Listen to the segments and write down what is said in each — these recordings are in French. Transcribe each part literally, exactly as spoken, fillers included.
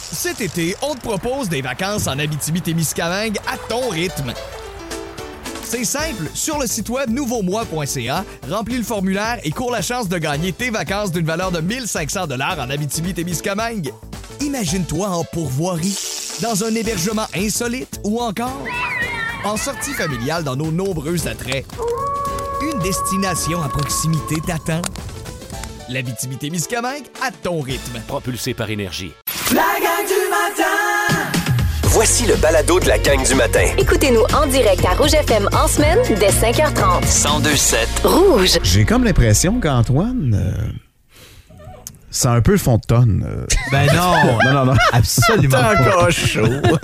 Cet été, on te propose des vacances en Abitibi-Témiscamingue à ton rythme. C'est simple, sur le site web nouveau moi point c a, remplis le formulaire et cours la chance de gagner tes vacances d'une valeur de mille cinq cents dollars en Abitibi-Témiscamingue. Imagine-toi en pourvoirie, dans un hébergement insolite ou encore en sortie familiale dans nos nombreux attraits. Une destination à proximité t'attend. L'Abitibi-Témiscamingue à ton rythme. Propulsé par Énergie. La gang du matin! Voici le balado de la gang du matin. Écoutez-nous en direct à Rouge F M en semaine dès cinq heures trente. cent deux sept Rouge. J'ai comme l'impression qu'Antoine... Euh... C'est un peu le fond de tonne. Euh... Ben non! non, non, non. Absolument pas. T'es encore chaud.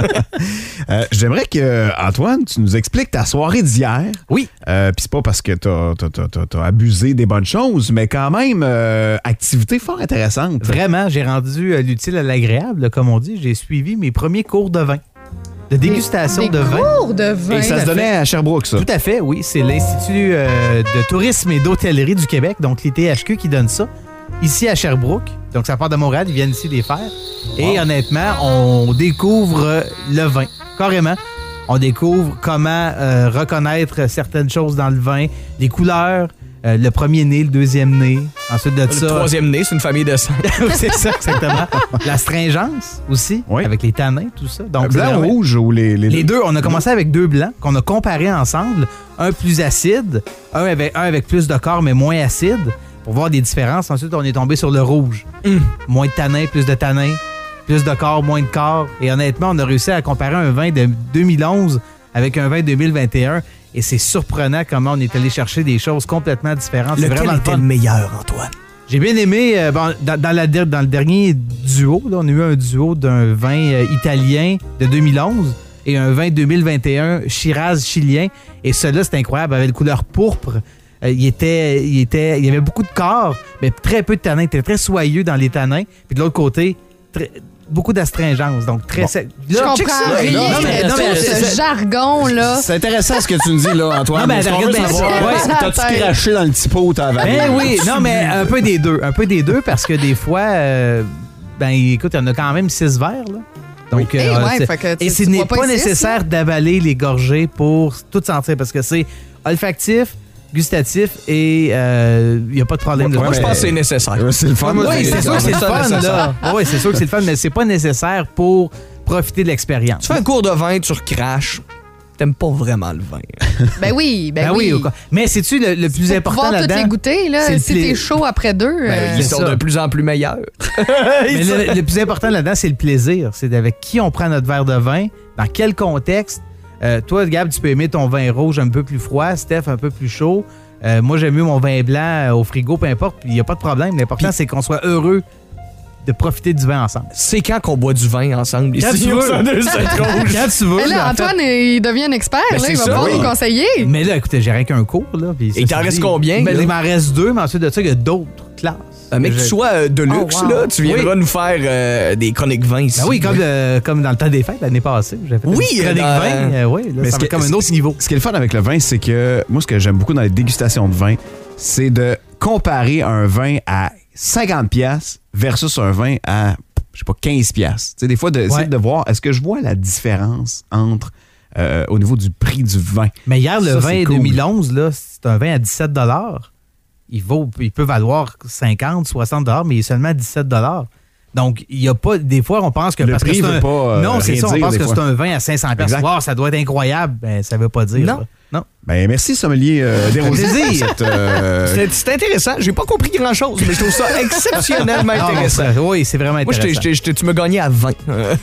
euh, j'aimerais que, Antoine, tu nous expliques ta soirée d'hier. Oui. Euh, Puis c'est pas parce que t'as, t'as, t'as, t'as, t'as abusé des bonnes choses, mais quand même, euh, activité fort intéressante. Vraiment, j'ai rendu euh, l'utile à l'agréable, là, comme on dit. J'ai suivi mes premiers cours de vin. De dégustation des de vin. cours de vin. Et ça se donnait à Sherbrooke, ça. Tout à fait, oui. C'est l'Institut euh, de tourisme et d'hôtellerie du Québec, donc l'I T H Q, qui donne ça. Ici à Sherbrooke. Donc, ça part de Montréal. Ils viennent ici les faire. Et wow. Honnêtement, on découvre le vin. Carrément. On découvre comment euh, reconnaître certaines choses dans le vin. Les couleurs, euh, le premier nez, le deuxième nez. Ensuite de le ça... Le troisième nez, c'est une famille de cinq. C'est ça, exactement. L'astringence aussi, oui. Avec les tanins, tout ça. Donc, blanc ou rouge ou les, les... Les deux. On a commencé avec deux blancs qu'on a comparés ensemble. Un plus acide, un avec, un avec plus de corps, mais moins acide. Pour voir des différences. Ensuite, on est tombé sur le rouge. Mmh. Moins de tanins, plus de tanins. Plus de corps, moins de corps. Et honnêtement, on a réussi à comparer un vin de deux mille onze avec un vin de deux mille vingt et un. Et c'est surprenant comment on est allé chercher des choses complètement différentes. Lequel c'est vraiment était le meilleur, Antoine? J'ai bien aimé, euh, bon, dans, dans, la, dans le dernier duo, là, on a eu un duo d'un vin euh, italien de deux mille onze et un vin de deux mille vingt et un Shiraz chilien. Et celui-là, c'est incroyable, avec couleur pourpre. Euh, il, était, il, était, il y avait beaucoup de corps, mais très peu de tanins. Il était très soyeux dans les tanins. Puis de l'autre côté, très, beaucoup d'astringence. Donc, très... Bon. Là, je comprends rien non, mais, non, mais, ce c'est, jargon-là. C'est intéressant ce que tu nous dis, là, Antoine. Non, mais regarde bien ça. Ouais, t'as-tu craché dans le petit pot où t'as avalé? Ben oui, non, mais un peu des deux. Un peu des deux, parce que des fois, euh, ben écoute, il y en a quand même six verres, là. Donc, oui. euh, hey, ouais, fait que tu, et ce n'est pas, pas nécessaire six, d'avaler les gorgées pour tout sentir, parce que c'est olfactif, gustatif et il euh, n'y a pas de problème. Ouais, de moi, je pense que c'est nécessaire. C'est le fun. Oui, c'est sûr que c'est le fun. Là. Oui, c'est sûr que c'est le fun, mais c'est pas nécessaire pour profiter de l'expérience. Tu fais un cours de vin, tu recraches. T'aimes pas vraiment le vin. Ben oui, ben, ben oui. oui. Mais c'est-tu le, le plus important là-dedans? Pour pouvoir toutes les goûter, là, si pla... t'es chaud après deux. Ben, euh... Ils sont de plus en plus meilleurs. Mais le, le plus important là-dedans, c'est le plaisir. C'est avec qui on prend notre verre de vin, dans quel contexte. Euh, toi, Gab, tu peux aimer ton vin rouge un peu plus froid, Steph un peu plus chaud. Euh, moi, j'aime mieux mon vin blanc au frigo, peu importe. Il n'y a pas de problème. L'important, puis, c'est qu'on soit heureux de profiter du vin ensemble. C'est quand qu'on boit du vin ensemble? Quand ici, tu veux. Quand tu veux. Mais là, Antoine, fait... il devient un expert. Ben, là, il va ça, pouvoir oui. nous conseiller. Mais là, écoutez, j'ai rien qu'un cours. Là, et il t'en reste combien? Ben, il m'en reste deux, mais ensuite de ça, il y a d'autres classes. Euh, mais que je... tu sois euh, de luxe, oh, wow. là, tu viendras oui. nous faire euh, des chroniques vins ici. Ben oui, comme, le, comme dans le temps des fêtes l'année passée. J'ai fait oui, des chroniques dans... vins. Euh, oui, là, mais ça va comme un autre niveau. Ce qui est le fun avec le vin, c'est que moi, ce que j'aime beaucoup dans les dégustations de vin, c'est de comparer un vin à cinquante piastres versus un vin à, je sais pas, quinze piastres. Tu sais, des fois, de, ouais. de voir, est-ce que je vois la différence entre, euh, au niveau du prix du vin. Mais hier, le ça, vin cool. deux mille onze, là, c'est un vin à dix-sept dollars. Il, vaut, il peut valoir cinquante, soixante dollars, mais il est seulement à dix-sept dollars. Donc, il y a pas. Des fois, on pense que. Le parce prix que c'est un, pas, euh, non, c'est ça. On pense que fois. c'est un vin à cinq cents dollars. Wow, ça doit être incroyable. Ben, ça ne veut pas dire. Non. Ça. Non. Ben, merci, sommelier euh, Desrosiers. C'est euh... intéressant. J'ai pas compris grand-chose, mais je trouve ça exceptionnellement intéressant. Ah, oui, c'est vraiment intéressant. Moi, j'étais, j'étais, tu me gagnais à vingt.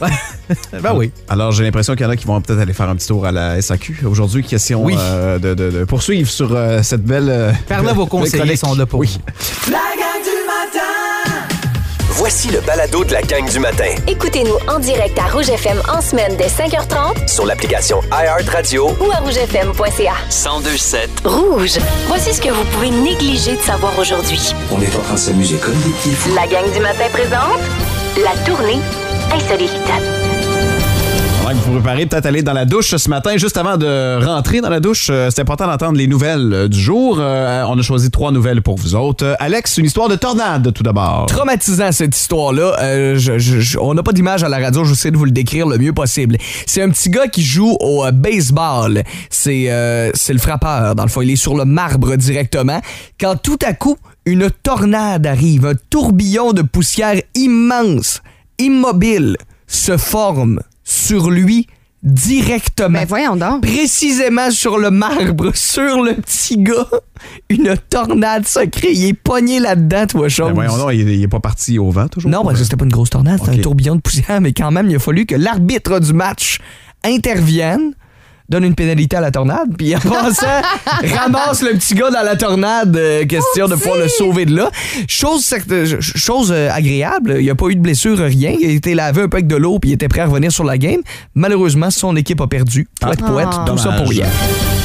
Ben oui. Alors, j'ai l'impression qu'il y en a qui vont peut-être aller faire un petit tour à la S A Q. Aujourd'hui, question oui. euh, de, de, de poursuivre sur euh, cette belle... Euh, Par là, vos conseillers sont là pour oui. La gang du matin! Voici le balado de la gang du matin. Écoutez-nous en direct à Rouge F M en semaine dès cinq heures trente sur l'application iHeartRadio ou à rouge f m point c a. cent deux sept Rouge. Voici ce que vous pouvez négliger de savoir aujourd'hui. On est en train de s'amuser comme des petits fous. La gang du matin présente la tournée insolite. Pendant que vous vous préparez, peut-être aller dans la douche ce matin, juste avant de rentrer dans la douche, euh, c'est important d'entendre les nouvelles euh, du jour. Euh, on a choisi trois nouvelles pour vous autres. Euh, Alex, une histoire de tornade tout d'abord. Traumatisant cette histoire-là. Euh, je, je, je, on n'a pas d'image à la radio, j'essaie de vous le décrire le mieux possible. C'est un petit gars qui joue au euh, baseball. C'est, euh, c'est le frappeur, dans le fond. Il est sur le marbre directement. Quand tout à coup, une tornade arrive, un tourbillon de poussière immense, immobile, se forme sur lui directement. Ben voyons donc. Précisément sur le marbre, sur le petit gars. Une tornade se crée. Il est pogné là-dedans, toi, chose. Ben voyons donc, il, il est pas parti au vent toujours? Non, parce que c'était pas une grosse tornade, c'était okay. un tourbillon de poussière, mais quand même, il a fallu que l'arbitre du match intervienne, donne une pénalité à la tornade, puis en passant, ramasse le petit gars dans la tornade, euh, question de pouvoir le sauver de là. Chose, chose euh, agréable, il n'y a pas eu de blessure, rien. Il a été lavé un peu avec de l'eau, puis il était prêt à revenir sur la game. Malheureusement, son équipe a perdu. Poète, ah. poète, tout ça pour rien.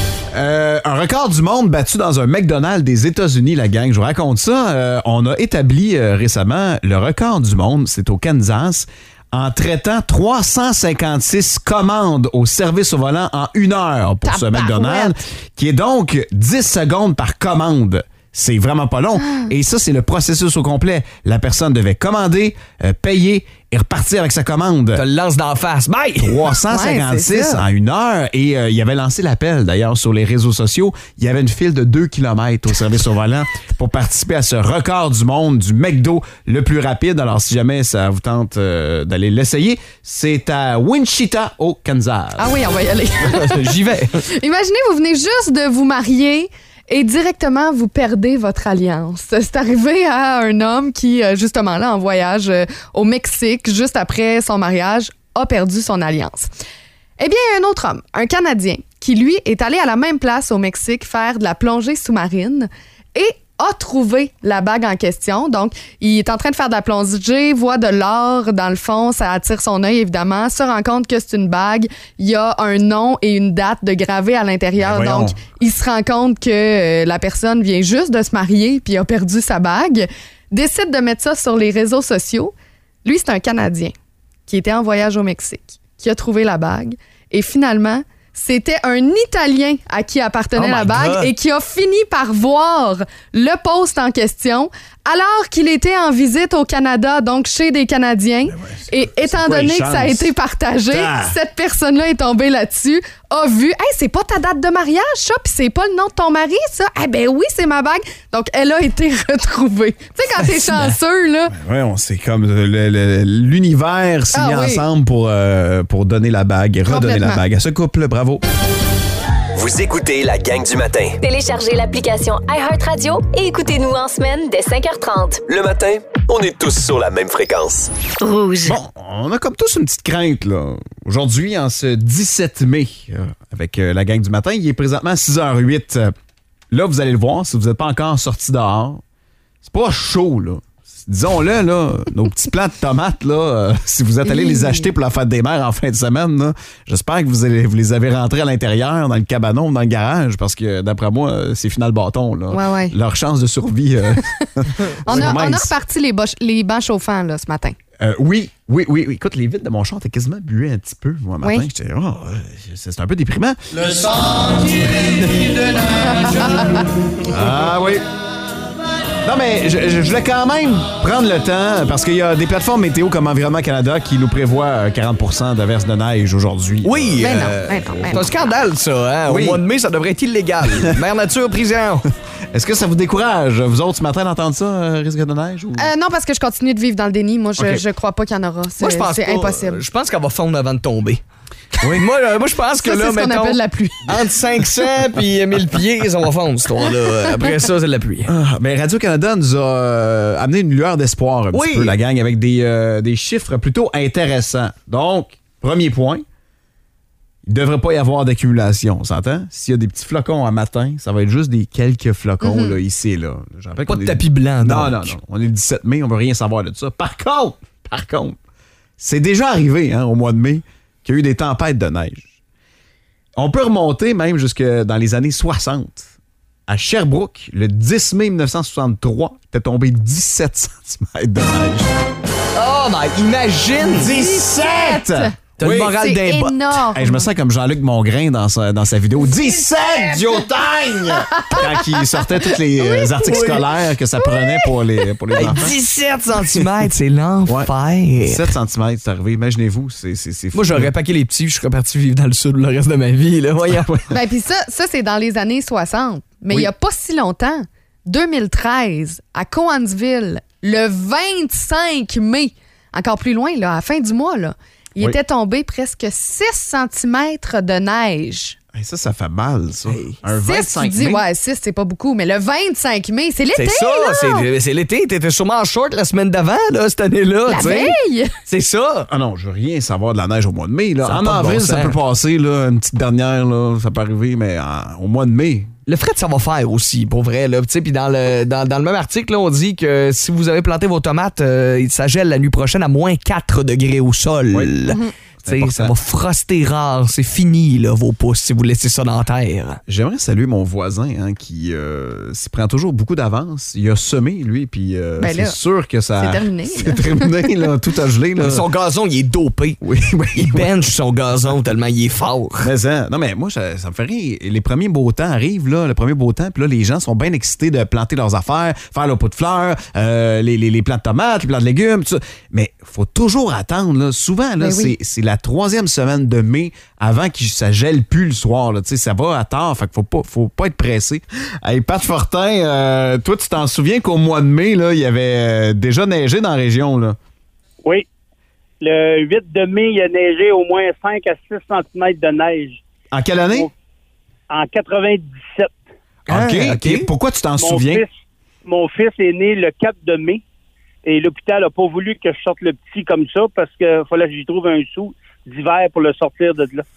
Euh, un record du monde battu dans un McDonald's des États-Unis, la gang. Je vous raconte ça. Euh, on a établi euh, récemment le record du monde, c'est au Kansas, en traitant trois cent cinquante-six commandes au service au volant en une heure pour ce McDonald's, qui est donc dix secondes par commande. C'est vraiment pas long. Et ça, c'est le processus au complet. La personne devait commander, euh, payer et repartir avec sa commande. Tu le lances d'en face. Bye! trois cent cinquante-six ouais, en une heure. Et euh, il avait lancé l'appel, d'ailleurs, sur les réseaux sociaux. Il y avait une file de deux kilomètres au service au volant pour participer à ce record du monde du McDo le plus rapide. Alors, si jamais ça vous tente euh, d'aller l'essayer, c'est à Wichita, au Kansas. Ah oui, on va y aller. J'y vais. Imaginez, vous venez juste de vous marier et directement, vous perdez votre alliance. C'est arrivé à un homme qui, justement, là, en voyage au Mexique, juste après son mariage, a perdu son alliance. Eh bien, il y a un autre homme, un Canadien, qui, lui, est allé à la même place au Mexique faire de la plongée sous-marine et a trouvé la bague en question. Donc, il est en train de faire de la plongée, voit de l'or dans le fond, ça attire son œil évidemment, se rend compte que c'est une bague, il y a un nom et une date de gravé à l'intérieur. Ben donc, il se rend compte que euh, la personne vient juste de se marier puis a perdu sa bague, décide de mettre ça sur les réseaux sociaux. Lui, c'est un Canadien qui était en voyage au Mexique, qui a trouvé la bague et finalement, c'était un Italien à qui appartenait oh la bague God. et qui a fini par voir le post en question alors qu'il était en visite au Canada, donc chez des Canadiens. Ben ouais, et étant donné que ça a été partagé, ah. cette personne-là est tombée là-dessus, a vu « Hey, c'est pas ta date de mariage, ça, puis c'est pas le nom de ton mari, ça. Eh ben oui, c'est ma bague. » Donc, elle a été retrouvée. Tu sais, quand t'es chanceux, là... Ben ouais, c'est comme le, le, l'univers s'est mis ah, oui. ensemble pour, euh, pour donner la bague et redonner la bague à ce couple. Bravo. Vous écoutez la gang du matin. Téléchargez l'application iHeartRadio et écoutez-nous en semaine dès cinq heures trente. Le matin, on est tous sur la même fréquence. Rouge. Bon, on a comme tous une petite crainte, là. Aujourd'hui, en ce dix-sept mai, euh, avec euh, la gang du matin, il est présentement six heures huit. Euh, là, vous allez le voir, si vous n'êtes pas encore sorti dehors, c'est pas chaud, là. Disons-le, là, nos petits plants de tomates, là, euh, si vous êtes allé les acheter pour la fête des mères en fin de semaine, là, j'espère que vous, allez, vous les avez rentrés à l'intérieur, dans le cabanon ou dans le garage, parce que, d'après moi, c'est final bâton. Là. Ouais, ouais. Leur chance de survie... Euh, on, a, on a reparti les, boches, les bancs chauffants là, ce matin. Euh, oui, oui, oui, oui. Écoute, les vitres de mon char étaient quasiment buées un petit peu, moi, matin. Oui. J'étais, oh, c'est un peu déprimant. Le sentier de nage. Ah oui. Non, mais je, je voulais quand même prendre le temps, parce qu'il y a des plateformes météo comme Environnement Canada qui nous prévoient quarante pour cent d'averses de neige aujourd'hui. Oui, ben euh, non, ben non, ben c'est un scandale, ça. Hein? Oui. Au mois de mai, ça devrait être illégal. Mère nature, prison. Est-ce que ça vous décourage, vous autres, ce matin, d'entendre ça, euh, risque de neige? Ou... Euh, non, parce que je continue de vivre dans le déni. Moi, je, okay. je crois pas qu'il y en aura. C'est, moi, je pense c'est pas, impossible. Je pense qu'elle va fondre avant de tomber. Oui. Moi, euh, moi je pense que ça, là, c'est ce mettons, qu'on appelle la pluie. entre cinq cents et mille pieds, ça va fondre, cette histoire-là. Après ça, c'est de la pluie. Ah, mais Radio-Canada nous a euh, amené une lueur d'espoir un oui. petit peu, la gang, avec des, euh, des chiffres plutôt intéressants. Donc, premier point, il ne devrait pas y avoir d'accumulation, on s'entend? S'il y a des petits flocons à matin, ça va être juste des quelques flocons mm-hmm. là, ici et là. Je pas de tapis blanc, non. Donc. Non, non, on est le dix-sept mai, on veut rien savoir de ça. Par contre, par contre, c'est déjà arrivé hein, au mois de mai qu'il y a eu des tempêtes de neige. On peut remonter même jusque dans les années soixante. À Sherbrooke, le dix mai dix-neuf cent soixante-trois, il était tombé dix-sept centimètres de neige. Oh, ben, imagine! dix-sept! T'as Oui. le moral C'est d'un bot. énorme. Hey, je me sens comme Jean-Luc Mongrain dans sa, dans sa vidéo. dix-sept Diotagne! Quand il sortait tous les euh, articles scolaires que ça prenait pour les, pour les Hey, enfants. dix-sept centimètres, c'est l'enfer. sept centimètres, c'est arrivé. Imaginez-vous, c'est, c'est, c'est fou. Moi, j'aurais paqué les petits, je serais parti vivre dans le sud le reste de ma vie. Là. Voyons. Ben, puis ça, ça c'est dans les années soixante. Mais il Oui. n'y a pas si longtemps, deux mille treize, à Cowansville, le vingt-cinq mai, encore plus loin, là, à la fin du mois, là, il Oui. était tombé presque six centimètres de neige. Hey, ça, ça fait mal, ça. Un six, vingt-cinq tu dis, mai. ouais, six, c'est pas beaucoup, mais le vingt-cinq mai, c'est l'été, C'est ça, là! c'est, c'est l'été. T'étais sûrement en short la semaine d'avant, là, cette année-là. La tu sais. veille! C'est ça. Ah non, je veux rien savoir de la neige au mois de mai. Là. Ça a En pas de avril, bon ça sens. peut passer, là, une petite dernière, là, ça peut arriver, mais en- au mois de mai. Le fret, ça va faire aussi, pour vrai. Là. Tu sais, puis dans le, dans, dans le même article, là, on dit que si vous avez planté vos tomates, euh, ça gèle la nuit prochaine à moins quatre degrés au sol. Oui. Tu sais, important. ça va froster rare. C'est fini, là, vos pousses, si vous laissez ça dans la terre. J'aimerais saluer mon voisin hein, qui euh, s'y prend toujours beaucoup d'avance. Il a semé, lui, puis euh, Ben c'est là, sûr que ça... c'est terminé, C'est là. terminé, là, tout a gelé. Là. Son gazon, il est dopé. Oui, oui, Il oui. bench son gazon tellement il est fort. Mais ça, non, mais moi, ça, ça me fait rire. Les premiers beaux temps arrivent, là, le premier beau temps, puis là, les gens sont bien excités de planter leurs affaires, faire le pot de fleurs, euh, les, les, les plants de tomates, les plants de légumes, tout ça. Mais faut toujours attendre, là. Souvent, là, Ben oui. c'est, c'est la troisième semaine de mai avant que ça gèle plus le soir, là. Tu sais, ça va à tard, fait qu'il faut pas, faut pas être pressé. Hey, Pat Fortin, euh, toi, tu t'en souviens qu'au mois de mai, là, il y avait euh, déjà neigé dans la région, là? Oui. Le huit de mai, il a neigé au moins cinq à six centimètres de neige. En quelle année? En quatre-vingt-dix-sept. Ah, OK. OK. Pourquoi tu t'en Mon souviens? fils, mon fils est né le quatre de mai et l'hôpital n'a pas voulu que je sorte le petit comme ça parce qu'il fallait que j'y trouve un sou d'hiver pour le sortir de là.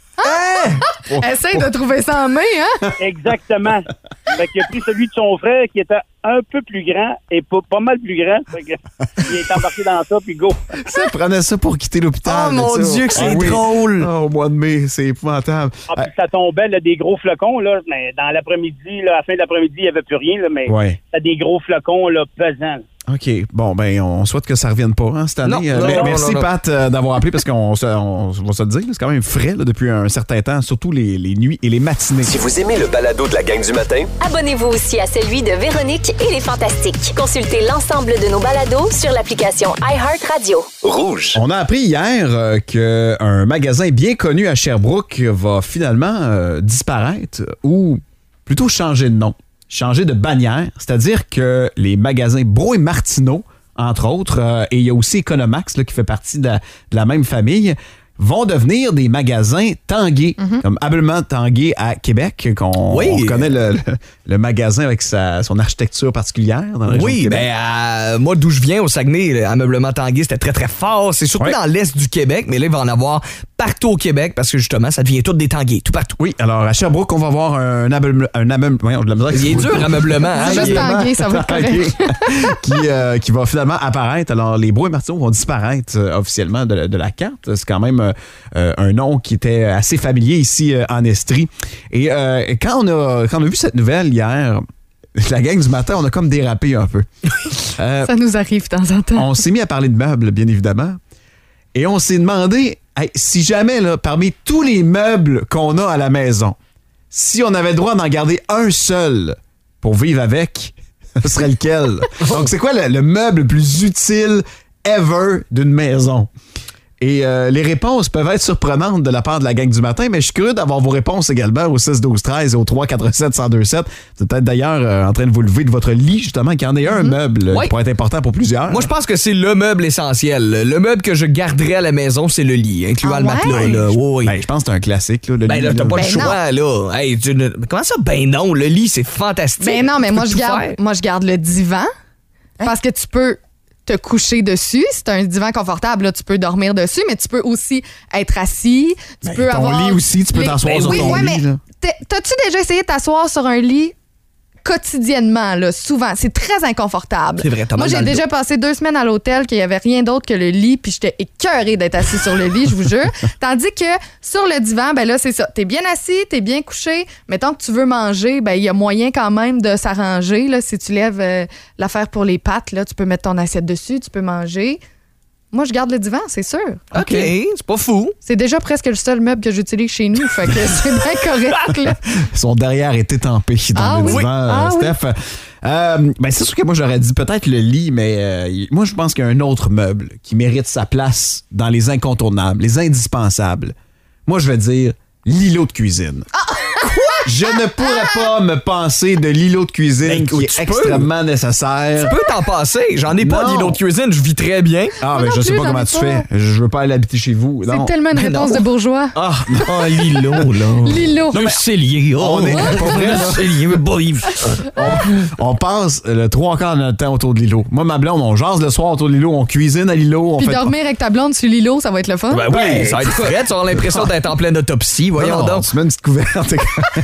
Essaye de trouver ça en mai, hein? Exactement. Fait qu'il a pris celui de son frère qui était un peu plus grand et pas, pas mal plus grand. Fait que, il est embarqué dans ça, puis go. Ça prenait ça pour quitter l'hôpital. Oh, mon ça. Dieu, que c'est Ah oui. drôle. Ah, au mois de mai, c'est épouvantable. Ah, puis ça tombait, là, des gros flocons, là, mais dans l'après-midi, là, à la fin de l'après-midi, il n'y avait plus rien, là, mais Ouais. c'était des gros flocons, là, pesants. OK. Bon, ben, on souhaite que ça revienne pas hein, cette année. Non, Euh, non, mais- non, merci, non, non. Pat, euh, d'avoir appelé parce qu'on se- on va se le dire, c'est quand même frais là, depuis un certain temps, surtout les, les nuits et les matinées. Si vous aimez le balado de la gang du matin, Abonnez-vous aussi à celui de Véronique et les Fantastiques. Consultez l'ensemble de nos balados sur l'application iHeartRadio. rouge. On a appris hier euh, qu'un magasin bien connu à Sherbrooke va finalement euh, disparaître ou plutôt changer de nom, changer de bannière. C'est-à-dire que les magasins Bro et Martineau, entre autres, euh, et il y a aussi Economax là, qui fait partie de la, de la même famille, vont devenir des magasins Tanguay, comme Habilement Tanguay à Québec, qu'on Oui. on connaît le, le- le magasin avec sa, son architecture particulière dans la région de Oui, Québec. ben euh, moi d'où je viens au Saguenay, l'ameublement Tanguay, c'était très très fort. C'est surtout Ouais. dans l'est du Québec, mais là il va en avoir partout au Québec parce que justement ça devient tout des Tanguay, tout partout. Oui, alors à Sherbrooke, on va voir un ameublement. Un ameublement voyons, de la misère. Il est dur ameublement, hein? C'est juste il est- Tanguay, ça va être correct. qui, euh, qui va finalement apparaître. Alors, les Bro et Martineau vont disparaître euh, officiellement de, la- de la carte. C'est quand même euh, euh, un nom qui était assez familier ici euh, en Estrie. Et euh, quand, on a, quand on a vu cette nouvelle hier, la gang du matin, on a comme dérapé un peu. Euh, Ça nous arrive de temps en temps. on s'est mis à parler de meubles, bien évidemment. Et on s'est demandé, hey, si jamais, là, parmi tous les meubles qu'on a à la maison, si on avait le droit d'en garder un seul pour vivre avec, ce serait lequel? Donc, c'est quoi le, le meuble le plus utile ever d'une maison? Et euh, les réponses peuvent être surprenantes de la part de la gang du matin, mais je suis curieux d'avoir vos réponses également au six douze treize et au trois quatre sept un zéro deux sept. Vous êtes peut-être d'ailleurs euh, en train de vous lever de votre lit, justement, qu'il y en ait un meuble euh, Oui. qui pourrait être important pour plusieurs. Moi, je pense que c'est le meuble essentiel. Le meuble que je garderais à la maison, c'est le lit, incluant Ah le matelas. ouais? Là. Oui, oui. Ben, je pense que c'est un classique. Là, le Ben lit, là, t'as là. pas le Ben choix, là. Hey, tu ne- mais comment ça? Ben non, le lit, c'est fantastique. Ben non, mais Tu moi peux je, tout garde, faire. moi, je garde le divan parce que tu peux te coucher dessus. C'est un divan confortable. Là, tu peux dormir dessus, mais tu peux aussi être assis. Tu Ben, peux ton avoir lit aussi, tu peux les- t'asseoir Ben sur oui, ton ouais, lit, mais là. t'es- t'as-tu déjà essayé de t'asseoir sur un lit quotidiennement, là, souvent? C'est très inconfortable. C'est vrai, t'as Moi, mal j'ai dans le déjà passé deux semaines à l'hôtel qu'il n'y avait rien d'autre que le lit, puis j'étais écœurée d'être assis sur le lit, je vous jure. Tandis que sur le divan, ben là, c'est ça. T'es bien assis, t'es bien couché. Mettons que tu veux manger, ben il y a moyen quand même de s'arranger. Là, si tu lèves euh, l'affaire pour les pâtes, là, tu peux mettre ton assiette dessus, tu peux manger. Moi, je garde le divan, c'est sûr. OK, c'est pas fou. C'est déjà presque le seul meuble que j'utilise chez nous, fait que c'est bien correct, là. Son derrière est étampé dans Ah le oui. divan, Ah euh, Steph. Euh, ben c'est sûr que moi, j'aurais dit peut-être le lit, mais euh, moi, je pense qu'il y a un autre meuble qui mérite sa place dans les incontournables, les indispensables. Moi, je vais dire l'îlot de cuisine. Je ne pourrais pas me passer de l'îlot de cuisine Ben, qui est tu extrêmement peux. nécessaire. Tu peux t'en passer. J'en ai pas Non. d'îlot de cuisine, je vis très bien. Ah, Moi mais non je sais plus, pas j'en comment ai tu pas. fais. Je veux pas aller habiter chez vous. C'est Non. tellement une Mais réponse non. de bourgeois. Ah, Oh, l'îlot, là. L'îlot. Non, mais c'est lié. Oh, On est- pour vrai, là. c'est lié, mais bon, il- on passe le trois quarts de notre temps autour de l'îlot. Moi, ma blonde, on jase le soir autour de l'îlot, on cuisine à l'îlot. On Puis fait... dormir avec ta blonde sur l'îlot, ça va être le fun. Ben oui, ça va être frais. Tu auras l'impression d'être en pleine autopsie. Voyons Non, donc. tu mets une petite couverte.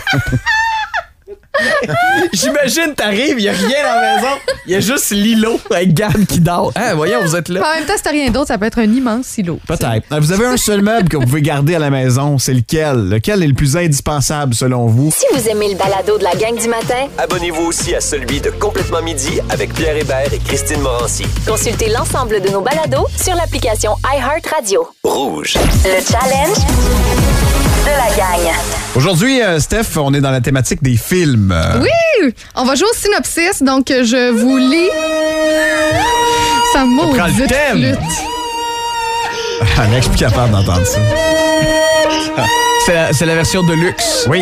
J'imagine, t'arrives, il y a rien dans la maison. Il y a juste l'îlot avec Gab qui dort. Hein, voyons, vous êtes Puis là. en même temps, si t'as rien d'autre, ça peut être un immense silo. Peut-être. Vous avez un seul meuble que vous pouvez garder à la maison. C'est lequel? Lequel est le plus indispensable selon vous? Si vous aimez le balado de la gang du matin, Abonnez-vous aussi à celui de Complètement Midi avec Pierre Hébert et Christine Morancy. consultez l'ensemble de nos balados sur l'application iHeartRadio. Rouge. Le challenge de la gang. Aujourd'hui, euh, Steph, on est dans la thématique des films. Euh, Oui! On va jouer au synopsis, donc euh, je vous lis. Ça maudit prend le thème. flûte. Alex, je suis plus capable d'entendre ça. C'est la, c'est la version de luxe. Oui.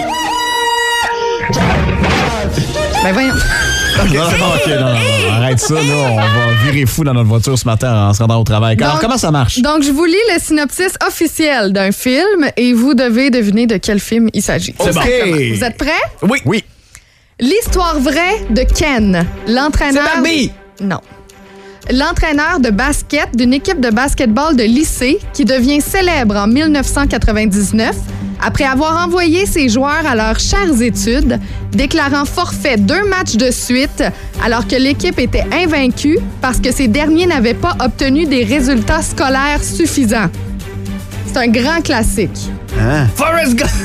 Ben voyons. Ok, c'est bon, ok, non, non, non, arrête ça, là. On va virer fou dans notre voiture ce matin en se rendant au travail. Alors, Donc- comment ça marche? Donc, je vous lis le synopsis officiel d'un film et vous devez deviner de quel film il s'agit. C'est Tout bon. simplement. Ok. Vous êtes prêts? Oui. Oui. L'histoire vraie de Ken, l'entraîneur... C'est Barbie. Non. L'entraîneur de basket d'une équipe de basketball de lycée qui devient célèbre en mille neuf cent quatre-vingt-dix-neuf après avoir envoyé ses joueurs à leurs chères études, déclarant forfait deux matchs de suite alors que l'équipe était invaincue parce que ces derniers n'avaient pas obtenu des résultats scolaires suffisants. C'est un grand classique. Hein? Forrest Gump.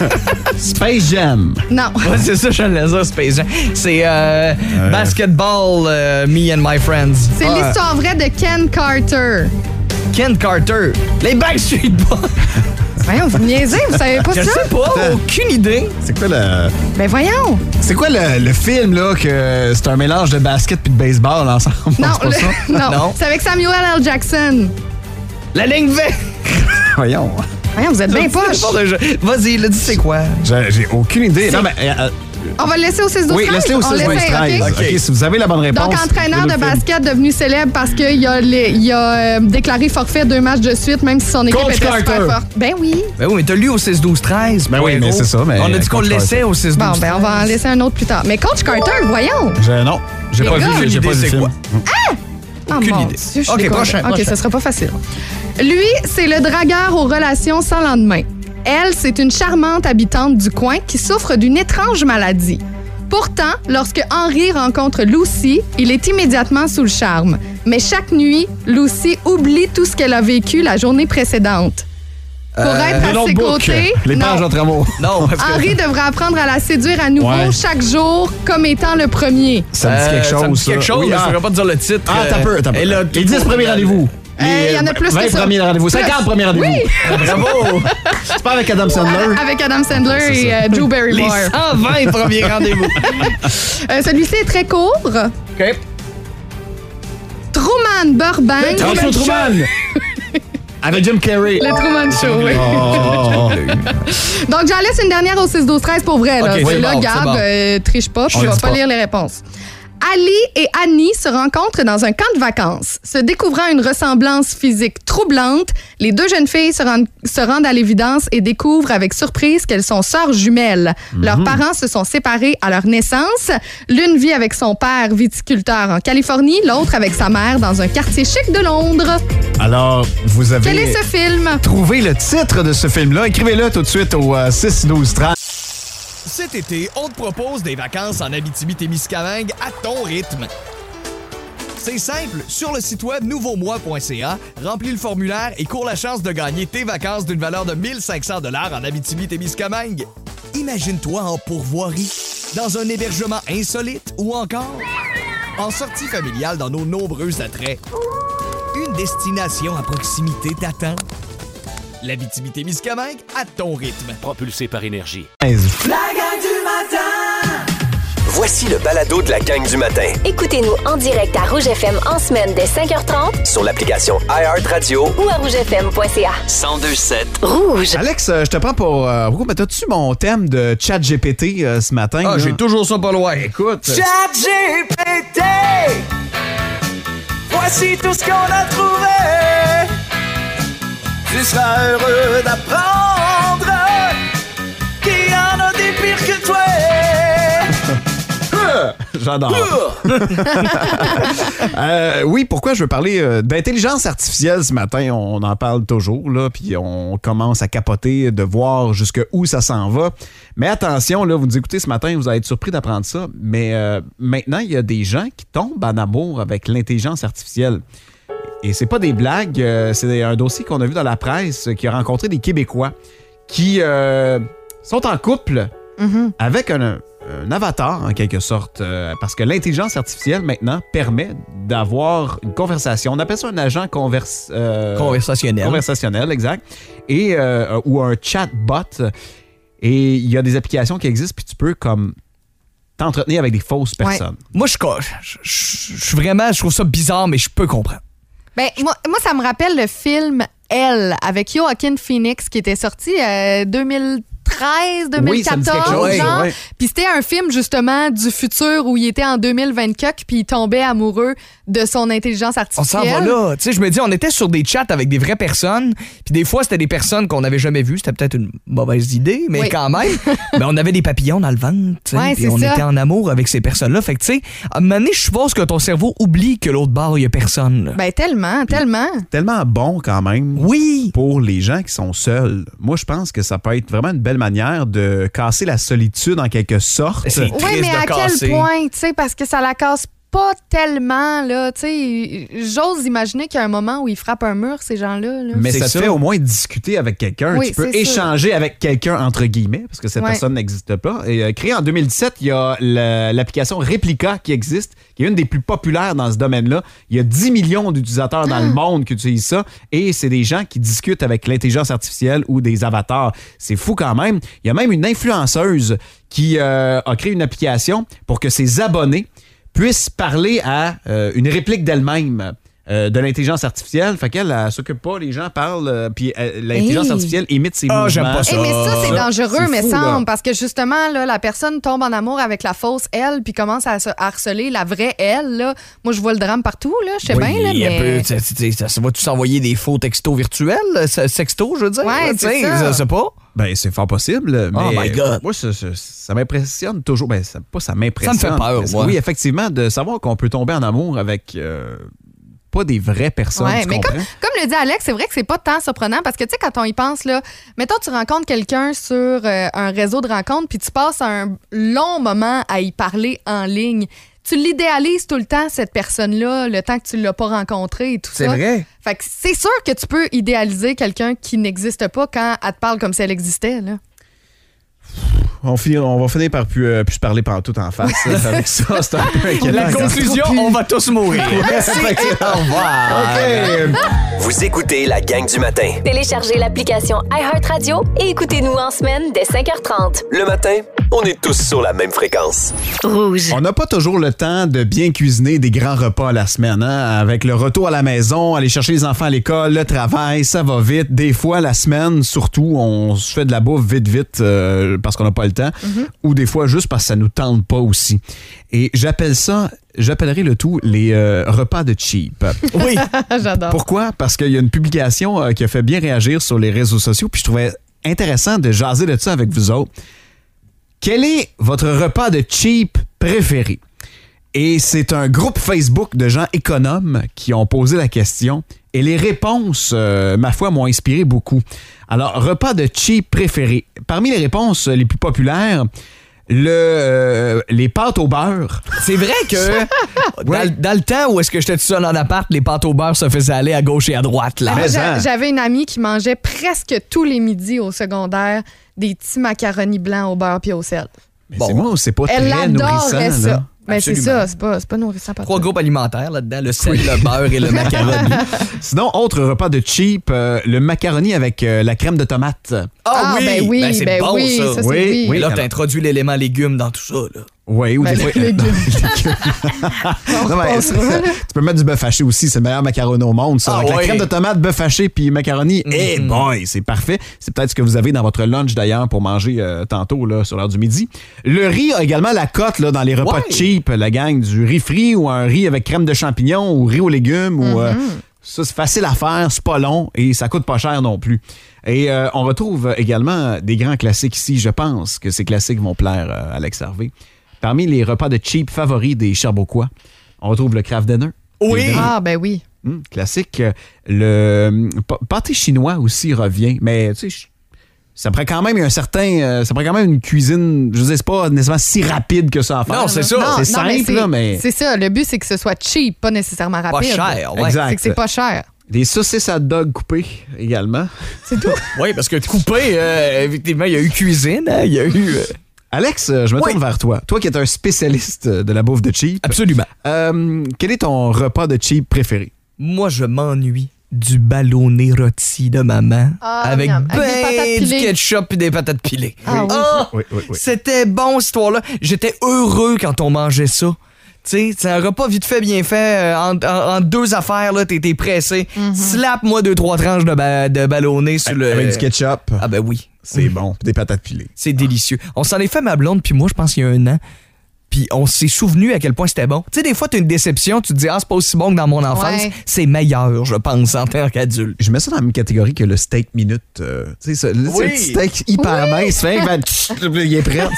Space Jam. Non. Ouais, c'est ça, je l'ai dire, Space Jam. C'est euh, Basketball, euh, Me and My Friends. C'est Ah, l'histoire vraie de Ken Carter. Ken Carter. Les Backstreet Boys. Voyons, vous me niaisez, vous savez pas Je ça? sais pas, aucune idée. C'est quoi le. Ben voyons. C'est quoi le, le film, là, que c'est un mélange de basket puis de baseball ensemble? Non, c'est pas le- ça? non. Non. C'est avec Samuel L. Jackson. La ligne verte. Voyons. Voyons, vous êtes bien poche. Vas-y, le dis c'est quoi? J'ai j'ai aucune idée. Non, mais. euh, On va le laisser au six douze oui, treize. laissez au On six douze l'essaye, treize. OK? OK, si vous avez la bonne réponse. Donc, entraîneur de dites-nous le film. basket devenu célèbre parce qu'il a, les- il a euh, déclaré forfait deux matchs de suite, même si son équipe Coach était Carter. super forte. Ben oui. Ben oui, mais t'as lu au six douze treize. Ben oui, mais c'est ça, mais- Ben, On a dit qu'on le Coach laissait au six douze Bon, treize. ben on va en laisser un autre plus tard. Mais Coach Carter, voyons. Je- non, j'ai Les pas gars, vu, aucune j'ai pas idée, vu le c'est film. quoi? Ah, Aucune mon idée. Dieu, je suis OK, découragée. prochain, OK, prochain. ça sera pas facile. Lui, c'est le dragueur aux relations sans lendemain. Elle, c'est une charmante habitante du coin qui souffre d'une étrange maladie. Pourtant, lorsque Henry rencontre Lucy, il est immédiatement sous le charme. Mais chaque nuit, Lucy oublie tout ce qu'elle a vécu la journée précédente. Pour Euh, être Le à ses notebook, côtés, les non. pages entre amour. Non, parce que- Henry devra apprendre à la séduire à nouveau Ouais. chaque jour comme étant le premier. Ça me dit Euh, quelque chose. Ça me dit quelque chose, Oui, mais ah. je ne saurais pas te dire le titre. Ah, t'as peu, t'as peu. Et là, Les dix premiers rendez-vous. Euh, il y en a plus vingt que ça. premiers rendez-vous. Plus. cinquante premiers rendez-vous. Oui. Bravo! C'est pas avec Adam Sandler? Avec Adam Sandler C'est et ça. euh, Drew Les Barrymore. cent vingt premiers rendez-vous. Euh, Celui-ci est très court. OK. Truman Burbank. Truman Truman! Avec Jim Carrey. Le Truman Show, oui. Oh, oh, oh. Donc, j'en laisse une dernière au six douze treize pour vrai. Là. Ok, C'est c'est là, bon, Gab, c'est bon. euh, triche pas, puis On je le vais dit pas pas. lire les réponses. Ali et Annie se rencontrent dans un camp de vacances. Se découvrant une ressemblance physique troublante, les deux jeunes filles se rendent, se rendent à l'évidence et découvrent avec surprise qu'elles sont sœurs jumelles. Leurs parents se sont séparés à leur naissance. L'une vit avec son père viticulteur en Californie, l'autre avec sa mère dans un quartier chic de Londres. Alors, vous avez Quel est ce film? trouvé le titre de ce film-là. Écrivez-le tout de suite au euh, six douze treize. Cet été, on te propose des vacances en Abitibi-Témiscamingue à ton rythme. C'est simple, sur le site web nouveau moi point c a, remplis le formulaire et cours la chance de gagner tes vacances d'une valeur de mille cinq cents dollars en Abitibi-Témiscamingue. Imagine-toi en pourvoirie, dans un hébergement insolite ou encore en sortie familiale dans nos nombreux attraits. Une destination à proximité t'attend. L'Abitibi-Témiscamingue à ton rythme. Propulsé par Énergie. La gang du matin! Voici le balado de la gang du matin. Écoutez-nous en direct à Rouge F M en semaine dès cinq heures trente Sur l'application iHeartRadio ou à rouge f m point c a. cent deux sept Rouge. Alex, euh, je te prends pour... Euh, mais t'as-tu mon thème de chat G P T euh, ce matin? Ah, là? j'ai toujours ça pas loin. Écoute... Chat G P T! Voici tout ce qu'on a trouvé! Tu seras heureux d'apprendre qu'il y en a des pires que toi! J'adore. euh, oui, pourquoi je veux parler euh, d'intelligence artificielle ce matin? On en parle toujours, là, puis on commence à capoter de voir jusqu'où ça s'en va. Mais attention, là, vous nous écoutez ce matin, vous allez être surpris d'apprendre ça, mais euh, maintenant, il y a des gens qui tombent en amour avec l'intelligence artificielle. Et c'est pas des blagues, euh, c'est un dossier qu'on a vu dans la presse qui a rencontré des Québécois qui euh, sont en couple Mm-hmm. avec un, un avatar, en quelque sorte, euh, parce que l'intelligence artificielle, maintenant, permet d'avoir une conversation. On appelle ça un agent converse, euh, Conversationnel. conversationnel, exact, et, euh, ou un chatbot. Et il y a des applications qui existent, puis tu peux, comme, t'entretenir avec des fausses personnes. Moi, je je- je- je suis vraiment, je trouve ça bizarre, mais je peux comprendre. Ben, moi, moi, ça me rappelle le film Elle avec Joaquin Phoenix qui était sorti euh, deux mille treize, deux mille quatorze, Oui, ça me dit quelque chose, genre. ouais. Puis c'était un film justement du futur où il était en deux mille vingt-quatre puis il tombait amoureux de son intelligence On s'en artificielle. va là. Tu sais, je me dis, on était sur des chats avec des vraies personnes, puis des fois, c'était des personnes qu'on n'avait jamais vues. C'était peut-être une mauvaise idée, mais Oui. quand même. Ben, on avait des papillons dans le ventre, tu sais, Ouais, puis c'est on ça. était en amour avec ces personnes-là. Fait que, tu sais, à un moment donné, je suppose que ton cerveau oublie que l'autre bord, il n'y a personne. là. Ben tellement, tellement. Tellement bon, quand même, Oui! pour les gens qui sont seuls. Moi, je pense que ça peut être vraiment une belle manière de casser la solitude, en quelque sorte. C'est Oui, triste mais de à casser. quel point, tu sais, parce que ça la casse pas tellement, là, tu sais. J'ose imaginer qu'il y a un moment où ils frappent un mur, ces gens-là. Là. Mais C'est ça te ça. fait au moins discuter avec quelqu'un. Oui, tu peux c'est échanger avec quelqu'un, entre guillemets, parce que cette Ouais. personne n'existe pas. Et, euh, créé en deux mille dix-sept, il y a la- l'application Replica qui existe, qui est une des plus populaires dans ce domaine-là. Il y a dix millions d'utilisateurs dans le monde qui utilisent ça. Et c'est des gens qui discutent avec l'intelligence artificielle ou des avatars. C'est fou quand même. Il y a même une influenceuse qui euh, a créé une application pour que ses abonnés puissent parler à euh, une réplique d'elle-même euh, de l'intelligence artificielle. Fait qu'elle, elle s'occupe pas, les gens parlent, euh, puis euh, l'intelligence Hey. artificielle imite ses Ah, mouvements. j'aime pas ça. Eh, mais ça, c'est Ça, dangereux, c'est me fou, là. semble, parce que justement, là, la personne tombe en amour avec la fausse elle, puis commence à se harceler la vraie elle. Là. Moi, je vois le drame partout, là. Je sais Oui, bien, là, elle mais... peut- tu sais, tu sais, ça, ça va-tu s'envoyer des faux textos virtuels? se- Sexto, je veux dire? Ouais, tu c'est sais, ça. Je sais pas. Ben, c'est fort possible. Mais Oh my God. Moi, ça, ça- ça m'impressionne toujours. Ben, ça, pas ça m'impressionne. Ça me fait peur, mais moi. Oui, effectivement, de savoir qu'on peut tomber en amour avec euh, pas des vraies personnes. Ouais, tu mais comprends? comme, comme le dit Alex, c'est vrai que c'est pas tant surprenant parce que, tu sais, quand on y pense, là, mettons, tu rencontres quelqu'un sur euh, un réseau de rencontres puis tu passes un long moment à y parler en ligne. Tu l'idéalises tout le temps, cette personne-là, le temps que tu l'as pas rencontré et tout C'est ça. vrai. Fait que c'est sûr que tu peux idéaliser quelqu'un qui n'existe pas quand elle te parle comme si elle existait, là. On, finit- on va finir par plus, euh, plus se parler pantoute en face. Avec ça, c'est un peu inquiétant. La conclusion, on va tous mourir. Merci et au revoir. OK. Vous écoutez la gang du matin. Téléchargez l'application iHeartRadio et écoutez-nous en semaine dès cinq heures trente. Le matin, on est tous sur la même fréquence. Rouge. On n'a pas toujours le temps de bien cuisiner des grands repas à la semaine. Hein? Avec le retour à la maison, aller chercher les enfants à l'école, le travail, ça va vite. Des fois, la semaine, surtout, on se fait de la bouffe vite, vite euh, parce qu'on n'a pas le temps. Mm-hmm. Ou des fois, juste parce que ça nous tente pas aussi. Et j'appelle ça, j'appellerai le tout les euh, repas de cheap. Oui. J'adore. Pourquoi? Parce qu'il y a une publication euh, qui a fait bien réagir sur les réseaux sociaux, puis je trouvais intéressant de jaser de ça avec vous autres. Quel est votre repas de cheap préféré? Et c'est un groupe Facebook de gens économes qui ont posé la question et les réponses, euh, ma foi, m'ont inspiré beaucoup. Alors, repas de cheap préféré. Parmi les réponses les plus populaires, le, euh, les pâtes au beurre. C'est vrai que dans, le- dans le temps où est-ce que j'étais tout seul en appart, les pâtes au beurre se faisaient aller à gauche et à droite. Là. Moi, Mais j'a- hein. J'avais une amie qui mangeait presque tous les midis au secondaire des petits macaronis blancs au beurre puis au sel. Mais Bon. c'est moi, c'est pas Elle très nourrissant. adorait ça. là. Mais c'est ça, c'est pas, c'est pas nourrissant. Pas Trois tout. groupes alimentaires là-dedans, le sel, le beurre et le macaroni. Sinon, autre repas de cheap, euh, le macaroni avec euh, la crème de tomate. Ah, Ah, oui! ben oui, Ben, c'est ben bon, oui, ça. ça, c'est Oui, oui. oui. Là, alors- t'as introduit l'élément légumes dans tout ça. Là. Oui, ou Ben, des fois. les légumes. Non, mais repassera, c'est- là. tu peux mettre du bœuf haché aussi, c'est le meilleur macaroni au monde. Ça. Ah, avec ouais. la crème de tomate, bœuf haché puis macaroni, eh Mhm. boy, c'est parfait. C'est peut-être ce que vous avez dans votre lunch d'ailleurs pour manger euh, tantôt là, sur l'heure du midi. Le riz a également la cote là, dans les repas Ouais. cheap, la gang, du riz frit ou un riz avec crème de champignons ou riz aux légumes. ou euh, ça, c'est facile à faire, c'est pas long et ça coûte pas cher non plus. Et euh, on retrouve également des grands classiques ici. Je pense que ces classiques vont plaire euh, à Alex Harvey. Parmi les repas de cheap favoris des Sherbrookeois, on retrouve le Kraft Dinner. Oui! Évidemment. Ah, ben oui. Hum, classique. Le hum, p- pâté chinois aussi revient, mais tu sais, je- ça prend quand même un certain. euh, ça prend quand même une cuisine. Je veux dire, c'est pas nécessairement si rapide que ça à faire. Non, c'est là. ça. Non, C'est non, mais simple, là, mais. C'est ça. Le but, c'est que ce soit cheap, pas nécessairement Pas rapide. cher, ouais. Exact. C'est que c'est pas cher. Des saucisses à dog coupées également. C'est tout. Oui, parce que coupé, euh, effectivement, il y a eu cuisine, hein, il y a eu... euh, Alex, euh, je me Oui. tourne vers toi. Toi qui es un spécialiste de la bouffe de cheap. Absolument. euh, quel est ton repas de cheap préféré? Moi, je m'ennuie du ballonné rôti de maman Ah, avec miam. Avec des patates ben du pilées. ketchup et des patates pilées. Ah oui. Ah! Oui, oui, oui. C'était bon, cette histoire-là. J'étais heureux quand on mangeait ça. Tu sais, c'est un repas vite fait, bien fait. euh, en, en- en deux affaires, là, t'es t'es pressé. Slap-moi deux, trois tranches de, ba- de ballonné sur le... Avec du ketchup. Ah ben oui. C'est bon. Puis des patates pilées. C'est délicieux. On s'en est fait, ma blonde, puis moi, je pense qu'il y a un an. Puis on s'est souvenu à quel point c'était bon. Tu sais, des fois, t'as une déception, tu te dis, ah, c'est pas aussi bon que dans mon enfance. Ouais. C'est meilleur, je pense, en tant qu'adulte. Je mets ça dans la même catégorie que le steak minute. euh, tu sais, ça, le Oui. petit steak hyper mince. Fait, ben, tch, il est prêt.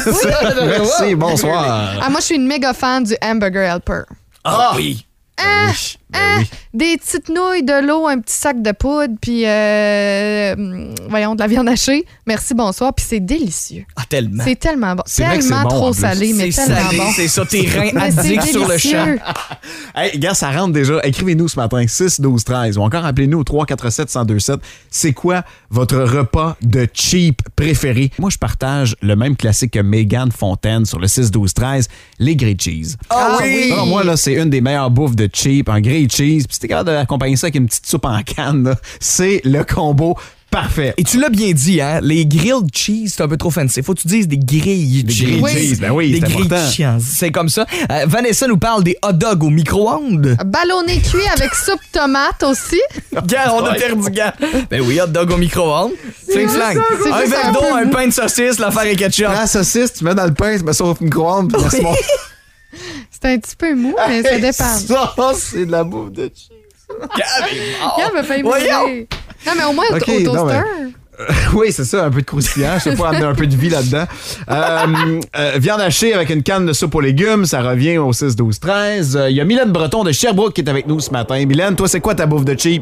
Merci, bonsoir. Ah, moi, je suis une méga fan du Hamburger Helper. Ah oui! Ah, oui, ben ah, oui. Des petites nouilles, de l'eau, un petit sac de poudre, puis euh, hum, voyons, de la viande hachée. Merci, bonsoir. Puis c'est délicieux. Ah, tellement. C'est tellement bon. C'est vrai que Tellement c'est bon, en trop plus. salé, mais C'est tellement salé, bon. c'est ça, tes reins Mais c'est addicts sur le champ. délicieux. Hey, gars, ça rentre déjà. Écrivez-nous ce matin, six douze treize ou encore appelez-nous au trois quatre sept un zéro deux sept. C'est quoi votre repas de cheap préféré? Moi, je partage le même classique que Mégane Fontaine sur le six douze treize, les grilled cheese. Ah oui! Alors, moi, là, c'est une des meilleures bouffes de cheap, un grilled cheese. Puis si t'es capable d'accompagner ça avec une petite soupe en canne, là, c'est le combo parfait. Et tu l'as bien dit, hein? Les grilled cheese, c'est un peu trop fancy. Faut que tu dises des grilles Des cheese. grilled Oui. cheese, ben oui, Des c'est grilled important. cheese. C'est comme ça. Euh, Vanessa nous parle des hot dogs au micro-ondes. Ballonné cuit avec soupe tomate aussi. Gars, on a perdu, gars. Ben oui, hot dog au micro-ondes. Fling flang. C'est Un juste verre un d'eau, peu un mou. pain de saucisse, l'affaire est ketchup. Prends la saucisse, tu mets dans le pain, tu mets ça au micro-ondes, puis laisse-moi. C'est un petit peu mou, mais ça dépend. Ça, c'est de la bouffe de cheese. Regarde, me fait Voyons. mourir. Non, mais au moins au- Ok, au non, toaster. Oui, c'est ça, un peu de croustillant. Je sais pas, amener un peu de vie là-dedans. Euh, euh, viande hachée avec une canne de soupe aux légumes, ça revient au six douze treize. Il y a Mylène Breton de Sherbrooke qui est avec nous ce matin. Mylène, toi, c'est quoi ta bouffe de cheap?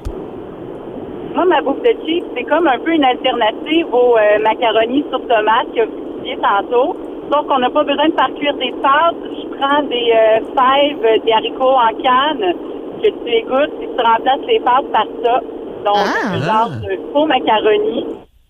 Moi, ma bouffe de cheap, c'est comme un peu une alternative au euh, macaroni sur tomate que vous disiez tantôt. Sauf qu'on n'a pas besoin de faire cuire des pâtes. Je prends des euh, fèves, des haricots en canne que tu égouttes et tu remplaces les pâtes par ça. Donc, Ah. un genre de faux macaroni.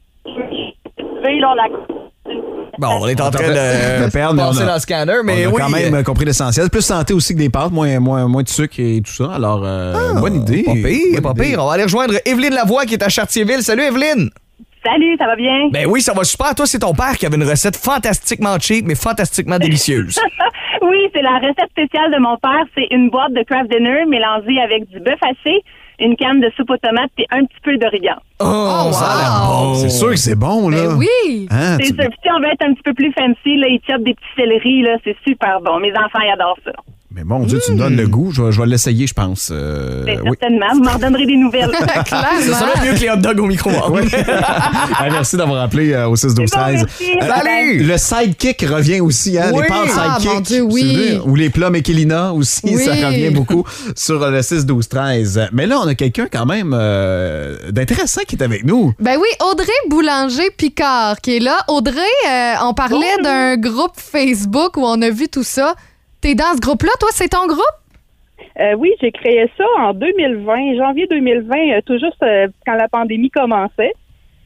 Tu veux, là, on a... Bon, on est en train de de perdre, mais on passer a- dans le scanner, mais on a oui. quand même euh, compris l'essentiel. Plus santé aussi que des pâtes, moins, moins, moins de sucre et tout ça. Alors, euh, bonne idée. Pas pire, Bonne pas idée. pire. On va aller rejoindre Evelyne Lavoie qui est à Chartierville. Salut, Evelyne. Salut, ça va bien? Ben oui, ça va super. Toi, c'est ton père qui avait une recette fantastiquement cheap, mais fantastiquement délicieuse. Oui, c'est la recette spéciale de mon père. C'est une boîte de Kraft Dinner mélangée avec du bœuf haché, une canne de soupe aux tomates et un petit peu d'origan. Oh, ça a l'air bon. C'est sûr que c'est bon, là. Ben oui. Hein, C'est tu- sûr. Puis si on veut être un petit peu plus fancy, là, ils chopent des petits céleris, là, c'est super bon. Mes enfants, ils adorent ça. Mais mon Dieu, tu me donnes le goût. Je vais, je vais l'essayer, je pense. Euh, Ben, oui. certainement. Vous m'en redonnerez des nouvelles. Ça Clairement. serait mieux que les hot dogs au micro-ondes. Ouais. Ah, merci d'avoir appelé euh, au six douze C'est bon, treize. merci. Salut! Le sidekick revient aussi, hein? Oui. Les pâtes Ah, sidekick. mon Dieu, oui. C'est vrai. Ou les plats Michelina aussi, Oui. ça revient beaucoup sur le six douze treize. Mais là, on a quelqu'un quand même euh, d'intéressant qui est avec nous. Ben oui, Audrey Boulanger-Picard qui est là. Audrey, euh, on parlait d'un groupe Facebook où on a vu tout ça. T'es dans ce groupe-là, toi, c'est ton groupe? Euh, oui, j'ai créé ça en deux mille vingt, janvier deux mille vingt, euh, tout juste euh, quand la pandémie commençait.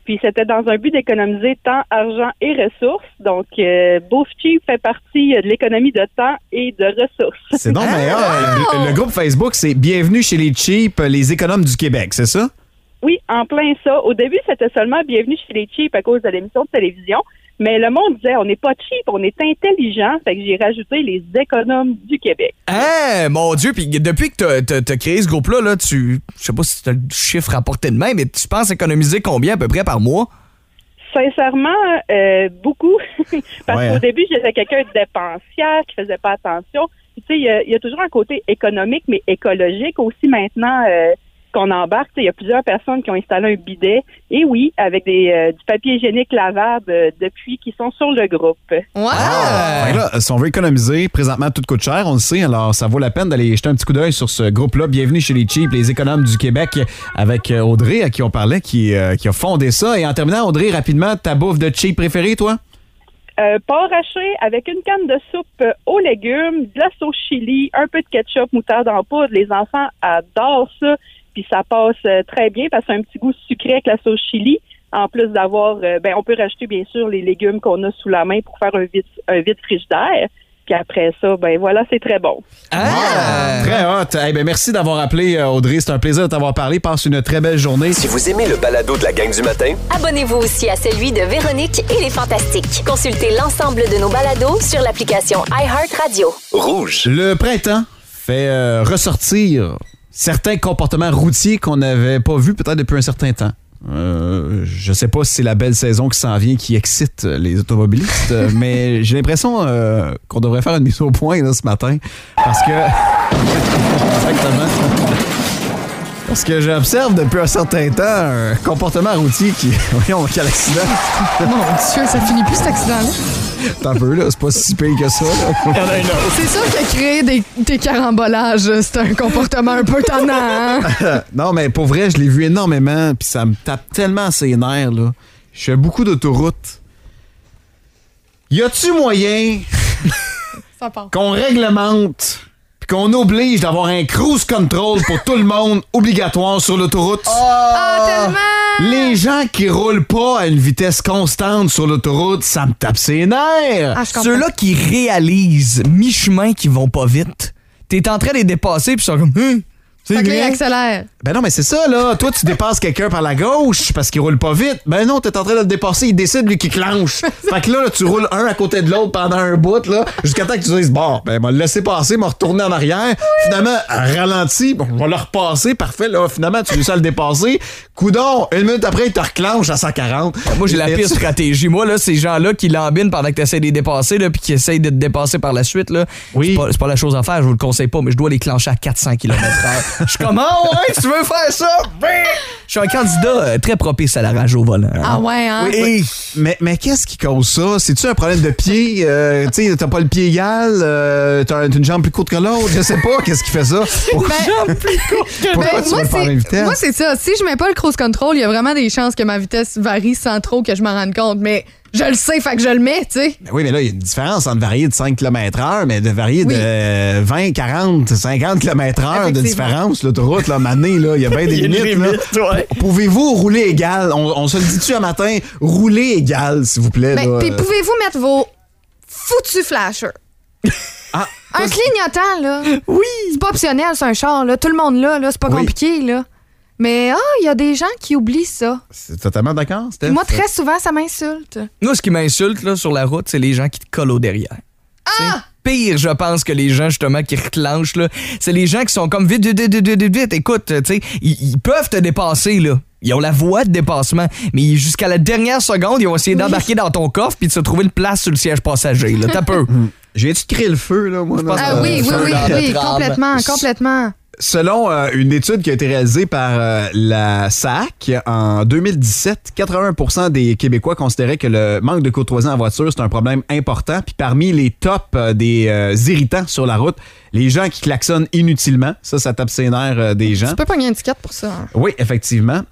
Puis c'était dans un but d'économiser temps, argent et ressources. Donc, euh, Bouffe Cheap fait partie de l'économie de temps et de ressources. C'est donc meilleur. Le, le groupe Facebook, c'est Bienvenue chez les Cheap, les économes du Québec, c'est ça? Oui, en plein ça. Au début, c'était seulement Bienvenue chez les Cheap à cause de l'émission de télévision. Mais le monde disait, on n'est pas cheap, on est intelligent. Fait que j'ai rajouté les économes du Québec. Hein, mon Dieu, puis depuis que t'as, t'as, t'as créé ce groupe-là, là, tu, je sais pas si t'as le chiffre à portée de main, mais tu penses économiser combien à peu près par mois? Sincèrement, euh, beaucoup. Parce Ouais, qu'au hein? début, j'étais quelqu'un de dépensière qui faisait pas attention. Puis, tu sais, il y, a- il y a toujours un côté économique, mais écologique aussi maintenant euh, qu'on embarque. Tu sais, il y a plusieurs personnes qui ont installé un bidet. Et oui, avec des, euh, du papier hygiénique lavable euh, depuis qu'ils sont sur le groupe. Wow! Fait que là, si on veut économiser, présentement, tout coûte cher, on le sait, alors ça vaut la peine d'aller jeter un petit coup d'œil sur ce groupe-là. Bienvenue chez les Cheap, les économes du Québec, avec euh, Audrey, à qui on parlait, qui, euh, qui a fondé ça. Et en terminant, Audrey, rapidement, ta bouffe de cheap préférée, toi? Euh, porc haché avec une canne de soupe euh, aux légumes, de la sauce chili, un peu de ketchup, moutarde en poudre. Les enfants adorent ça. Puis ça passe euh, très bien parce que c'est un petit goût sucré avec la sauce chili. En plus d'avoir, euh, ben on peut rajouter bien sûr les légumes qu'on a sous la main pour faire un vide, un vide frigidaire. Puis après ça, ben voilà, c'est très bon. Ah! Très hot. Eh ben, merci d'avoir appelé, euh, Audrey. C'est un plaisir de t'avoir parlé. Passe une très belle journée. Si vous aimez le balado de la gang du matin, Abonnez-vous aussi à celui de Véronique et les Fantastiques. Consultez l'ensemble de nos balados sur l'application iHeartRadio. rouge. Le printemps fait euh, ressortir certains comportements routiers qu'on n'avait pas vus peut-être depuis un certain temps. Euh, je sais pas si c'est la belle saison qui s'en vient qui excite les automobilistes, euh, mais j'ai l'impression euh, qu'on devrait faire une mise au point là, ce matin parce que exactement parce que j'observe depuis un certain temps un comportement routier qui voyons quel accident. Mon Dieu, ça finit plus cet accident-là. T'en peu là, c'est pas si pire que ça. Là. C'est sûr qu'il a créé des, des carambolages. C'est un comportement un peu tannant. Hein? Non, mais pour vrai, je l'ai vu énormément, puis ça me tape tellement ses nerfs, là. Je fais beaucoup d'autoroutes. Y a-tu moyen Ça part. qu'on réglemente puis qu'on oblige d'avoir un cruise control pour tout le monde obligatoire sur l'autoroute? Ah, tellement! Les gens qui roulent pas à une vitesse constante sur l'autoroute, ça me tape ses nerfs. Ah, je comprends. Ceux-là qui réalisent mi-chemin qui vont pas vite, t'es en train de les dépasser puis ils sont comme hum, c'est Fait que là, il vrai. accélère. Ben non, mais c'est ça, là. Toi, tu dépasses quelqu'un par la gauche parce qu'il roule pas vite. Ben non, t'es en train de le dépasser, il décide, lui, qui clenche. Fait que là, là, tu roules un à côté de l'autre pendant un bout, là, jusqu'à temps que tu dises, bon, ben, m'a le laisser passer, m'a retourné en arrière. Finalement, ralenti, bon, on va le repasser, parfait, là. Finalement, tu réussis à le dépasser. Coudon, une minute après, il te reclenche à cent quarante. Moi, j'ai la Et pire tu- stratégie. Moi, là, ces gens-là qui lambinent pendant que tu essaies de les dépasser, là, puis qui essayent de te dépasser par la suite, là, Oui. c'est, pas, c'est pas la chose à faire, je vous le conseille pas, mais je dois les clencher à quatre cents kilomètres heure. Je suis comme, ah ouais, tu veux faire ça? Ben! Je suis un candidat euh, très propice à la rage au volant. hein. Ah ouais, hein? Oui. Mais, mais qu'est-ce qui cause ça? C'est-tu un problème de pied? Euh, tu sais, t'as pas le pied égal? Euh, t'as une jambe plus courte que l'autre? Je sais pas. Qu'est-ce qui fait ça? Pourquoi, Ben, pourquoi ben, tu moi, roules pas à la c'est, même vitesse? moi, c'est ça. Si je mets pas le cruise control, il y a vraiment des chances que ma vitesse varie sans trop que je m'en rende compte. Mais je le sais, fait que je le mets, tu sais. Ben oui, mais là, il y a une différence entre varier de cinq kilomètres heure, mais de varier Oui. de vingt, quarante, cinquante kilomètres heure de Effectivement. différence. L'autoroute, là, mané, là, il y a bien des Il y a une limites. là. limite, ouais. Pouvez-vous rouler égal? On, on se le dit-tu un matin? Rouler égal, s'il vous plaît. Ben, là. puis pouvez-vous mettre vos foutus flashers? Ah, Un clignotant, là. Oui. C'est pas optionnel, c'est un char, là. Tout le monde là, là. C'est pas Oui. compliqué, là. Mais, ah, il y a des gens qui oublient ça. c'est totalement d'accord, Steph. Puis moi, très souvent, ça m'insulte. Moi, ce qui m'insulte là, sur la route, c'est les gens qui te collent au derrière. Ah! Pire, je pense, que les gens, justement, qui reclenchent, là. C'est les gens qui sont comme vite, vite, vite, vite, vite, vite. Écoute, tu sais, ils, ils peuvent te dépasser, là. Ils ont la voie de dépassement, mais jusqu'à la dernière seconde, ils vont essayer d'embarquer dans ton coffre puis de se trouver une place sur le siège passager. Là, t'as peu. J'ai-tu créé le feu, là, moi? pense dans- Ah Euh, oui, oui, feu oui, dans oui, le tram. complètement, complètement. Selon euh, une étude qui a été réalisée par euh, la S A C, en deux mille dix-sept, quatre-vingts pour cent des Québécois considéraient que le manque de courtoisie en voiture, c'est un problème important. Puis parmi les tops euh, des euh, irritants sur la route, les gens qui klaxonnent inutilement, ça, ça tape ses nerfs euh, des gens. Tu peux pogner une étiquette pour ça. hein. Oui, effectivement.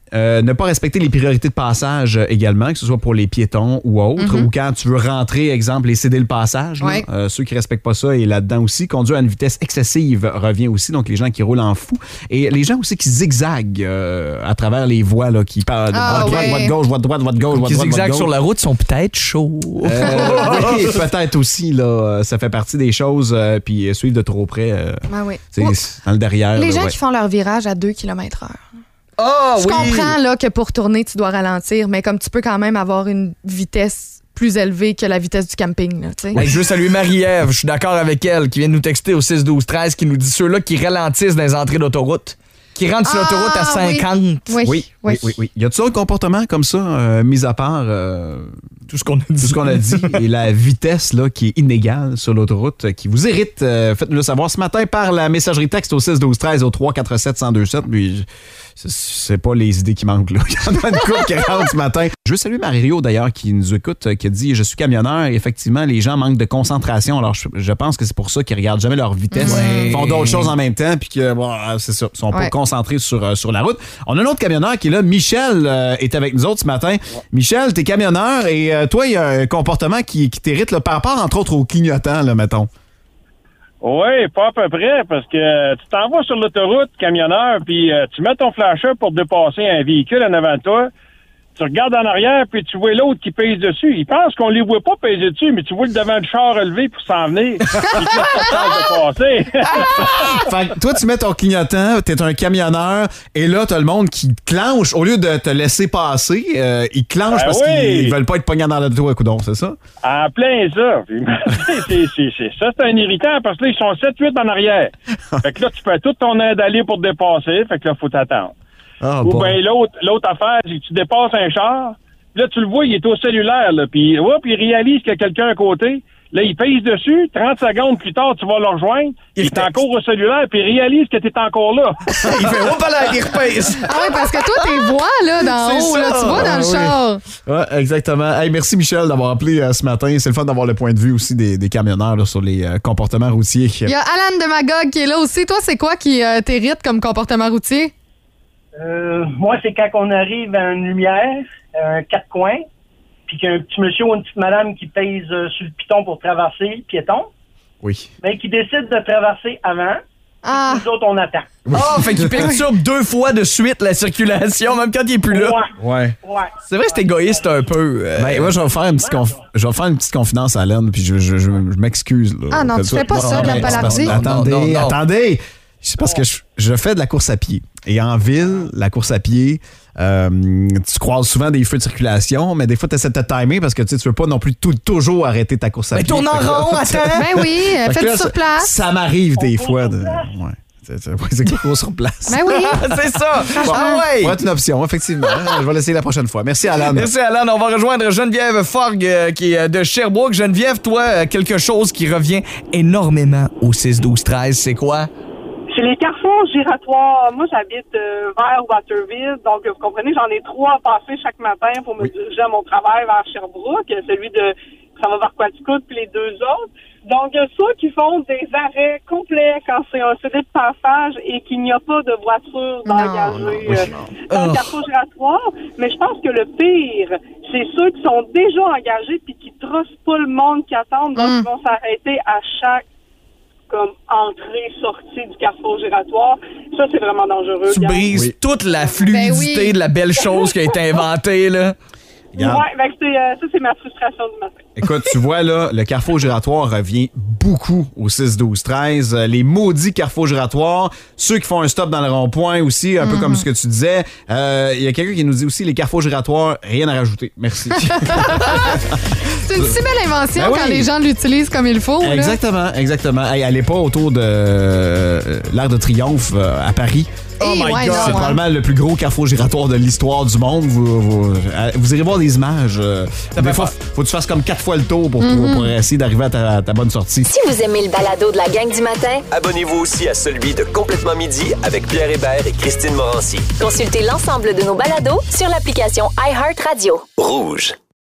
Euh, ne pas respecter les priorités de passage euh, également, que ce soit pour les piétons ou autres, Mm-hmm. ou quand tu veux rentrer, exemple, et céder le passage. là. Ouais. Euh, ceux qui respectent pas ça et là-dedans aussi. Conduire à une vitesse excessive revient aussi, donc les gens qui roulent en fou. Et les gens aussi qui zigzaguent euh, à travers les voies, là, qui parlent de Ah, voie droite, ouais. voie de gauche, voie de droite, voie de gauche, voie de Qui droite, voie de zigzaguent gauche. sur la route sont peut-être chauds. Euh, oui, peut-être aussi, là. Ça fait partie des choses, euh, puis suivre de trop près, euh, Ah oui. c'est Ou- dans le derrière. Les là, gens ouais. qui font leur virage à deux kilomètres heure. Ah Je comprends là, que pour tourner, tu dois ralentir, mais comme tu peux quand même avoir une vitesse plus élevée que la vitesse du camping. Là, tu sais. Hey, je veux saluer Marie-Ève, je suis d'accord avec elle, qui vient de nous texter au six douze treize, qui nous dit ceux-là qui ralentissent dans les entrées d'autoroute, qui rentrent sur Ah, l'autoroute à cinquante. Oui, Oui, oui, oui. oui, oui. Y a-t-il un comportement comme ça, euh, mis à part euh, Tout ce qu'on a dit. tout ce qu'on a dit et la vitesse là, qui est inégale sur l'autoroute, euh, qui vous irrite? Euh, faites-nous le savoir ce matin par la messagerie texte au six douze treize au trois quatre sept un deux sept. Puis, c'est, c'est pas les idées qui manquent, là. Il y en a une couple qui rentre ce matin. Je veux saluer Mario, d'ailleurs, qui nous écoute, euh, qui a dit « Je suis camionneur. » Et effectivement, les gens manquent de concentration. Alors, je, je pense que c'est pour ça qu'ils regardent jamais leur vitesse. Ouais. Ils font d'autres choses en même temps, puis que, bon, c'est ça, ils sont pas Ouais. concentrés sur, euh, sur la route. On a un autre camionneur qui est là. Michel euh, est avec nous autres ce matin. Michel, t'es camionneur et euh, toi, il y a un comportement qui, qui t'irrite là, par rapport, entre autres, au clignotant, là, mettons. Oui, pas à peu près, parce que euh, tu t'en vas sur l'autoroute, camionneur, puis euh, tu mets ton flasher pour dépasser un véhicule en avant de toi. Tu regardes en arrière, puis tu vois l'autre qui pèse dessus. Il pense qu'on les voit pas peser dessus, mais tu vois le devant du char relevé pour s'en venir. Il te laisse pas de passer. Fait que toi, tu mets ton clignotant, t'es un camionneur, et là, t'as le monde qui clenche. Au lieu de te laisser passer, euh, ils clenchent Ben parce oui. qu'ils veulent pas être pognés dans le dos à coudon, c'est ça? En plein ça. Puis, c'est, c'est, c'est, ça, c'est un irritant, parce que là, ils sont sept huit en arrière. Fait que là, tu fais tout ton aide d'aller pour te dépasser. Fait que là, faut t'attendre. Ah, Ou bon. bien l'autre, l'autre affaire, c'est que tu dépasses un char, puis là, tu le vois, il est au cellulaire, là, puis hop, il réalise qu'il y a quelqu'un à côté. Là, il pèse dessus, trente secondes plus tard, tu vas le rejoindre, il, il est encore au cellulaire, puis il réalise que t'es encore là. Il fait « Oh, pas là, il repèse! » Ah oui, parce que toi, t'es vois là, d'en C'est haut, ça. là, tu vois dans Ah, le oui. char. Ouais, exactement. Hey, merci Michel d'avoir appelé euh, ce matin. C'est le fun d'avoir le point de vue aussi des, des camionneurs là, sur les euh, comportements routiers. Il y a Alan de Magog qui est là aussi. Toi, c'est quoi qui euh, t'irrite comme comportement routier? Euh, moi, c'est quand on arrive à une lumière, un quatre coins, puis qu'il y a un petit monsieur ou une petite madame qui pèse euh, sur le piton pour traverser le piéton, Oui. mais qui décide de traverser avant. Ah. Nous autres, on attend. Ah, fait qu'il perturbe deux fois de suite la circulation, même quand il est plus là. Ouais. Ouais. Ouais. C'est vrai que c'est égoïste un peu. euh, Ben, moi, je vais faire une petite, conf- je vais faire une petite confidence à Alain, puis je, je, je, je m'excuse. Là. Ah non, tu Fais-toi- fais pas ça, de la mais c'est parce- palarder. Attendez, Non, non, non. attendez. C'est parce que je, je fais de la course à pied. Et en ville, la course à pied, euh, tu croises souvent des feux de circulation, mais des fois, tu essaies de te timer parce que tu sais, tu veux pas non plus tout, toujours arrêter ta course à Mais pied. tourne en Fait que là, rond, tu- attends! Ben oui, Fait que faites là, sur ça- place. Ça m'arrive des fois de. Ouais. C'est, c'est, ouais, c'est court sur place. Ben oui. C'est ça! Bon, Ah ouais! pourrait être une option, effectivement. Je vais l'essayer la prochaine fois. Merci, Alan. Merci Alan, on va rejoindre Geneviève Forgue euh, qui est euh, de Sherbrooke. Geneviève, toi, euh, quelque chose qui revient énormément au six douze treize, c'est quoi? C'est les carrefours giratoires. Moi, j'habite euh, vers Waterville, donc vous comprenez, j'en ai trois à passer chaque matin pour me diriger à mon travail vers Sherbrooke, celui de ça va vers Quaticook, puis les deux autres. Donc, ceux qui font des arrêts complets quand c'est un C D de passage et qu'il n'y a pas de voiture d'engagée euh, dans le carrefour giratoire. Mais je pense que le pire, c'est ceux qui sont déjà engagés puis qui trossent pas le monde qui attend, donc Mm. ils vont s'arrêter à chaque comme entrée, sortie du carrefour giratoire. Ça, c'est vraiment dangereux. Tu gang. brises Oui. toute la fluidité Ben oui. de la belle chose qui a été inventée, là. Regarde. Ouais, ben, c'est, euh, ça, c'est ma frustration du matin. Écoute, tu vois, là, le carrefour giratoire revient beaucoup au six douze treize. Euh, Les maudits carrefours giratoires, ceux qui font un stop dans le rond-point aussi, un peu comme ce que tu disais. Euh, Il y a quelqu'un qui nous dit aussi les carrefours giratoires, rien à rajouter. Merci. C'est une si belle invention Ben oui. quand les gens l'utilisent comme il faut. là. Exactement, exactement. Hey, allez pas autour de euh, l'Arc de Triomphe euh, à Paris. Oh my my God. God. C'est probablement le plus gros carrefour giratoire de l'histoire du monde. Vous, vous, euh, vous irez voir des images. euh, des fois, faut que tu fasses comme quatre fois le tour pour, pour, pour essayer d'arriver à ta, ta bonne sortie. Si vous aimez le balado de la gang du matin, Abonnez-vous aussi à celui de Complètement Midi avec Pierre Hébert et Christine Morancy. consultez l'ensemble de nos balados sur l'application iHeartRadio. Rouge.